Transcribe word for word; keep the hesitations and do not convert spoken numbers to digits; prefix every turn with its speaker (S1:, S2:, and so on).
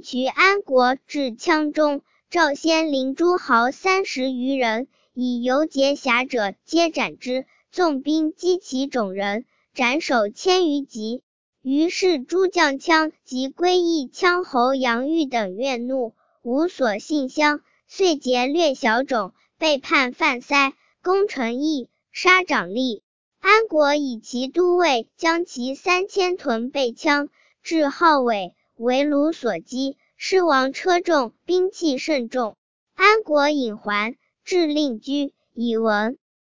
S1: 渠安国至羌中，赵先领诸豪三十余人，以游劫侠者皆斩之，纵兵击其种人，斩首千余级。于是诸将羌及归义羌侯杨玉等怨怒，无所信乡，遂劫掠小种，背叛范塞，攻陈邑，杀长吏。安国以其都尉将其三千屯被羌，至号尾，为虏所击，失亡车众，兵器甚重。安国引还，至令居，以闻。